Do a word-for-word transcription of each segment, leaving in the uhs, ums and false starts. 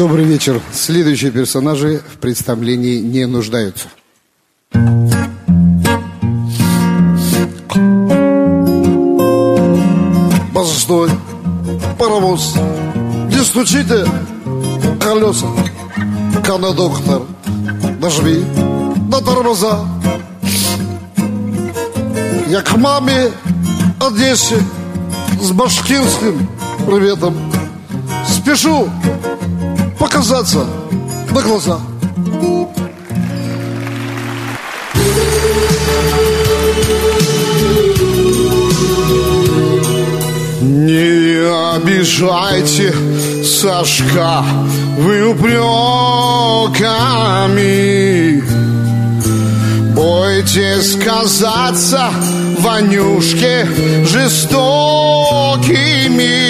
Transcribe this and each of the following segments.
Добрый вечер. Следующие персонажи в представлении не нуждаются. Постой, паровоз, не стучите колеса. Кондуктор, нажми на тормоза. Я к маме Одессе с башкирским приветом спешу показаться на глаза. Не обижайте, Сашка, вы упреками. Бойтесь казаться Ванюшке жестокими.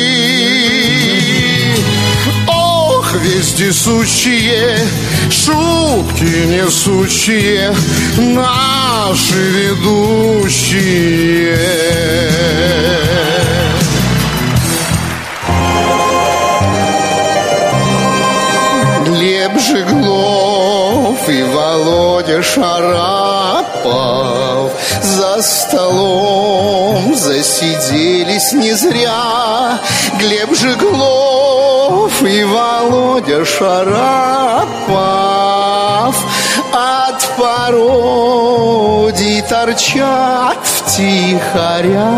Ох, вездесущие, шутки несущие наши ведущие. Глеб Жиглов и Володя Шарапов за столом засиделись не зря. Глеб Жиглов и Володя Шарапов от пародий торчат втихаря.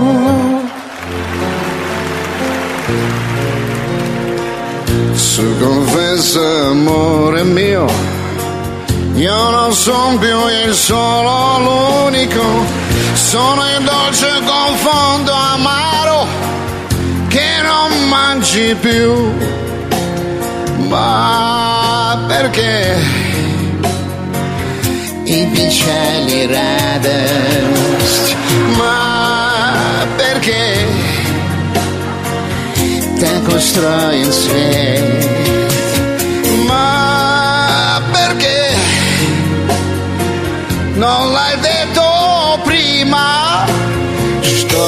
Su confesso, amore mio, io non sono più il solo, l'unico. Sono il dolce confondo amaro che non mangi più. Ma perché in picciali radost? Ma perché так устроен свет? Ma perché non l'hai detto prima? Что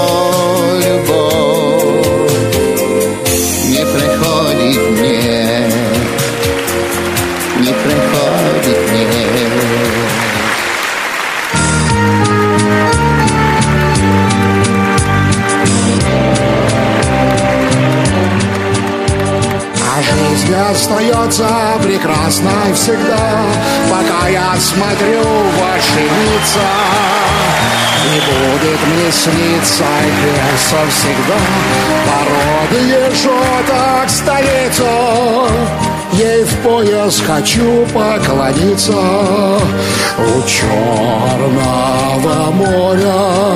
любовь не приходит мне, не приходит мне. Жизнь остается прекрасной всегда, пока я смотрю в ваши лица. И будет мне сниться пьеса всегда, пародия шуток столицу. Ей в пояс хочу поклониться. У Черного моря